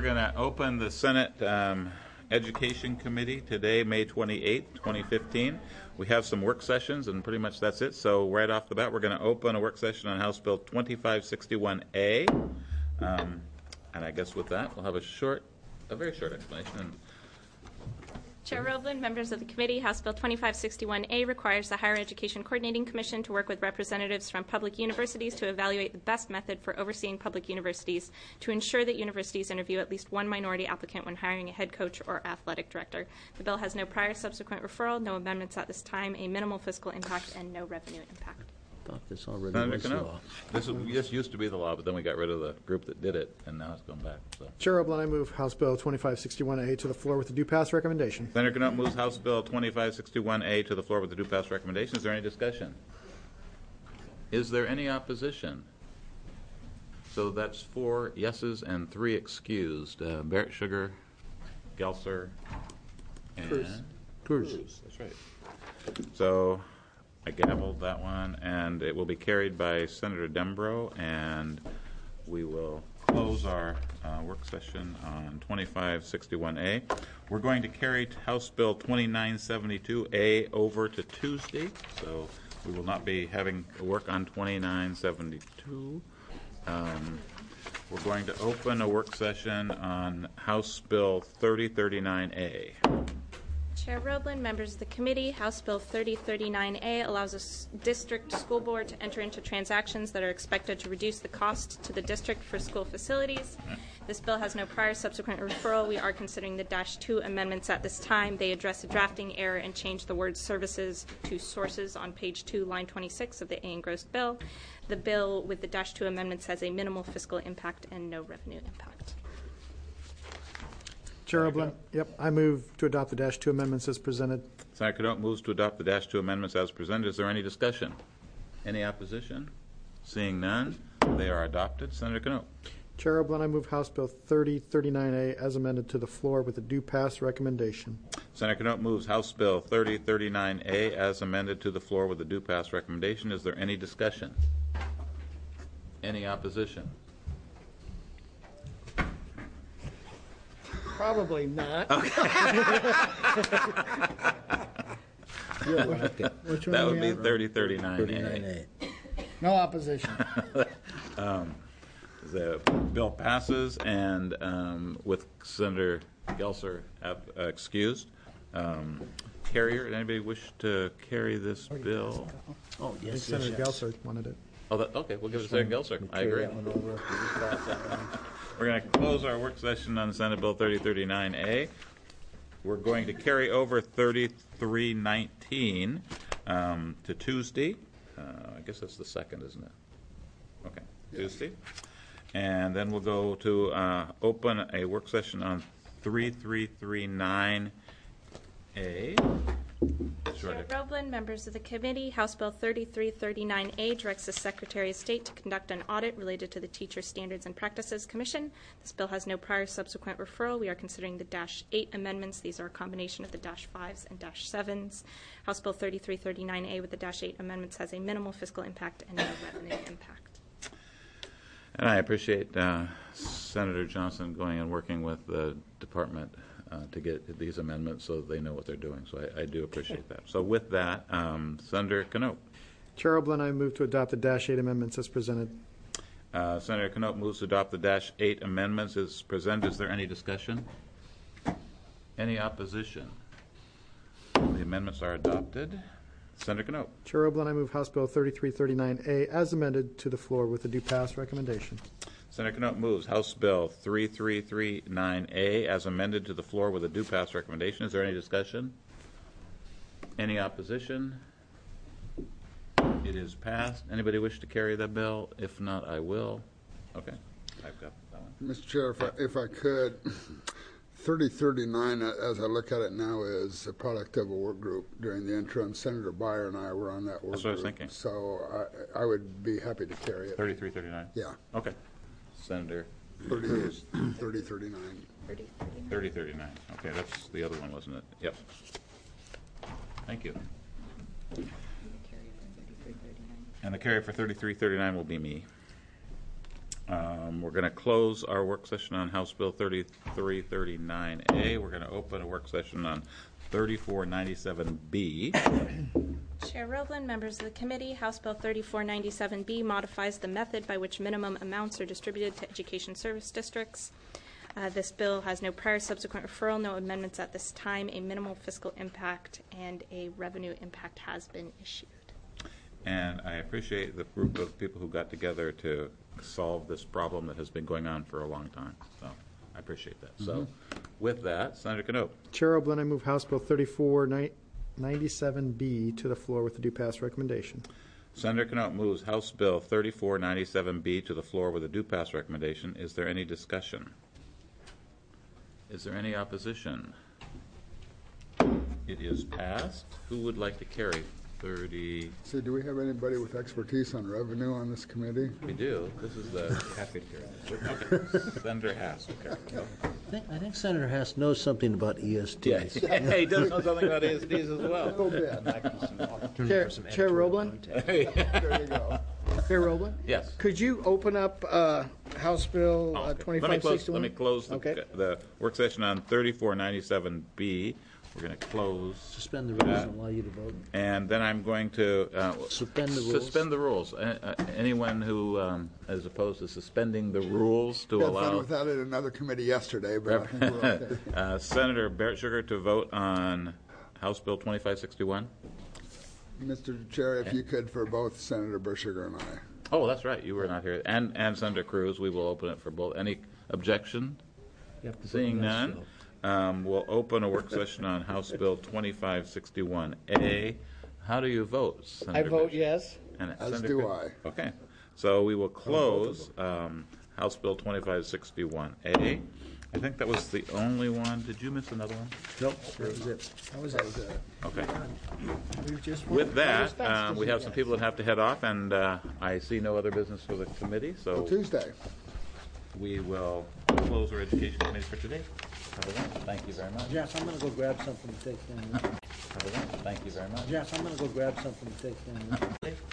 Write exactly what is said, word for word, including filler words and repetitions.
going to open the Senate um, Education Committee today, May twenty-eighth, twenty fifteen. We have some work sessions, and pretty much that's it. So right off the bat, we're going to open a work session on House Bill twenty-five sixty-one A. Um, and I guess with that, we'll have a short, a very short explanation. Chair Roblin, members of the committee, House Bill twenty-five sixty-one A requires the Higher Education Coordinating Commission to work with representatives from public universities to evaluate the best method for overseeing public universities to ensure that universities interview at least one minority applicant when hiring a head coach or athletic director. The bill has no prior subsequent referral, no amendments at this time, a minimal fiscal impact, and no revenue impact. I thought this already Senator was Cano. law. This, is, this used to be the law, but then we got rid of the group that did it, and now it's gone back. So. Chair Roblin, I move House Bill twenty-five sixty-one A to the floor with a due pass recommendation. Senator Cano moves House Bill twenty-five sixty-one A to the floor with the due pass recommendation. Is there any discussion? Is there any opposition? So that's four yeses and three excused. Uh, Barrett Sugar, Gelser, and Cruz. Cruz. That's right. So I gavelled that one, and it will be carried by Senator Dembro, and we will close our uh, work session on twenty-five sixty-one A. We're going to carry House Bill twenty-nine seventy-two A over to Tuesday, so we will not be having work on twenty-nine seventy-two. Um, we're going to open a work session on House Bill thirty thirty-nine A. Chair Roblin, members of the committee, House Bill thirty thirty-nine A allows a s- district school board to enter into transactions that are expected to reduce the cost to the district for school facilities. This bill has no prior subsequent referral. We are considering the Dash two amendments at this time. They address a drafting error and change the word services to sources on page two, line twenty-six of the A engrossed bill. The bill with the Dash two amendments has a minimal fiscal impact and no revenue impact. Chair Roblin, yep, I move to adopt the Dash two amendments as presented. Senator Cano moves to adopt the Dash two amendments as presented. Is there any discussion? Any opposition? Seeing none, they are adopted. Senator Cano. Chair Roblin, I move House Bill thirty thirty-nine A as amended to the floor with a due pass recommendation. Senator Cano moves House Bill thirty thirty-nine A as amended to the floor with a due pass recommendation. Is there any discussion? Any opposition? Probably not. Yeah, okay. Which one That do would we be have? thirty thirty-nine thirty-nine A. A. No opposition. The bill passes, and um, with Senator Gelser ab- uh, excused. Um, Carrier, did anybody wish to carry this bill? Oh, I think yes, yes, Senator yes. Gelser wanted it. Oh, that, okay, we'll give it to Senator Gelser. I Carry agree. that one over. We just pass that one. We're going to close our work session on Senate Bill thirty thirty-nine A. We're going to carry over thirty-three nineteen um, to Tuesday. Uh, I guess that's the second, isn't it? Okay, Tuesday. And then we'll go to uh, open a work session on thirty-three thirty-nine A. Chair Roblin, members of the committee, House Bill thirty-three thirty-nine A directs the Secretary of State to conduct an audit related to the Teacher Standards and Practices Commission. This bill has no prior subsequent referral. We are considering the Dash eight amendments. These are a combination of the Dash fives and Dash sevens. House Bill thirty-three thirty-nine A with the Dash eight amendments has a minimal fiscal impact and no revenue impact. And I appreciate uh, Senator Johnson going and working with the department uh, to get these amendments so that they know what they're doing. So I, I do appreciate that. So with that, um, Senator Cano. Chair Roblin, I move to adopt the Dash eight amendments as presented. Uh, Senator Cano moves to adopt the Dash eight amendments as presented. Is there any discussion? Any opposition? The amendments are adopted. Senator Cano. Chair Roblin, I move House Bill thirty-three thirty-nine A as amended to the floor with a due pass recommendation. Senator Cano moves House Bill thirty-three thirty-nine A as amended to the floor with a due pass recommendation. Is there any discussion? Any opposition? It is passed. Anybody wish to carry the bill? If not, I will. Okay, I've got that one. Mister Chair, if I, if I could, thirty thirty-nine, as I look at it now, is a product of a work group during the interim. Senator Beyer and I were on that work That's what I was group. thinking. So I, I would be happy to carry it. thirty-three thirty-nine? Yeah, Okay. Senator, thirty, thirty thirty-nine. thirty thirty-nine. Okay, that's the other one, wasn't it? Yep. Thank you. And the carrier for thirty-three thirty-nine will be me. Um, We're going to close our work session on House Bill thirty-three thirty-nine A. We're going to open a work session on thirty-four ninety-seven B. Chair Roblin, members of the committee, House Bill thirty-four ninety-seven B modifies the method by which minimum amounts are distributed to education service districts. Uh, this bill has no prior subsequent referral, no amendments at this time, a minimal fiscal impact, and a revenue impact has been issued. And I appreciate the group of people who got together to solve this problem that has been going on for a long time. So I appreciate that. So with that, Senator Canope. Chair Oblin, I move House Bill thirty-four ninety-seven B to the floor with the due pass recommendation. Senator Canope moves House Bill thirty-four ninety-seven B to the floor with a due pass recommendation. Is there any discussion? Is there any opposition? It is passed. Who would like to carry thirty? So do we have anybody with expertise on revenue on this committee? We do. This is the happy to carry this. Okay. Senator Haas will carry it. I think, I think Senator Haas knows something about E S Ts. Yeah, he does know something about A S Ds as well. little bit. Chair, Chair Roblin? There you go. Chair Roblin? Yes. Could you open up uh, House Bill Oh, uh, okay. Let me twenty-five close, sixty-one? let me close the, Okay. the work session on thirty-four ninety-seven B. We're going to close. Suspend the rules and allow you to vote. And then I'm going to uh, Suspend the rules. Suspend the rules. Uh, uh, anyone who um, is opposed to suspending the rules to Had fun allow with that at another committee yesterday, but I think we're okay. uh, Senator Barrett Sugar to vote on House Bill twenty-five sixty-one. Mister Chair, if you could for both Senator Bershiger and I. Oh, that's right. You were not here. And, and Senator Cruz. We will open it for both. Any objection? You have to vote Seeing yes, none, so. um, we'll open a work session on House Bill twenty-five sixty-one A. How do you vote, I Senator vote Bishop? yes. And As Senator do Cruz? I. Okay. So we will close um, House Bill twenty-five sixty-one A. I think that was the only one. Did you miss another one? Nope, that was it. That was it. Okay. We just With went as that, fast um, as we you have some guys. people that have to head off, and uh, I see no other business for the committee, so Tuesday. we will close our education committee for today. Have a wonderful- Thank you very much. Jeff, I'm gonna go grab something to take down. Have a wonderful- Thank you very much. Jeff, I'm gonna go grab something to take down.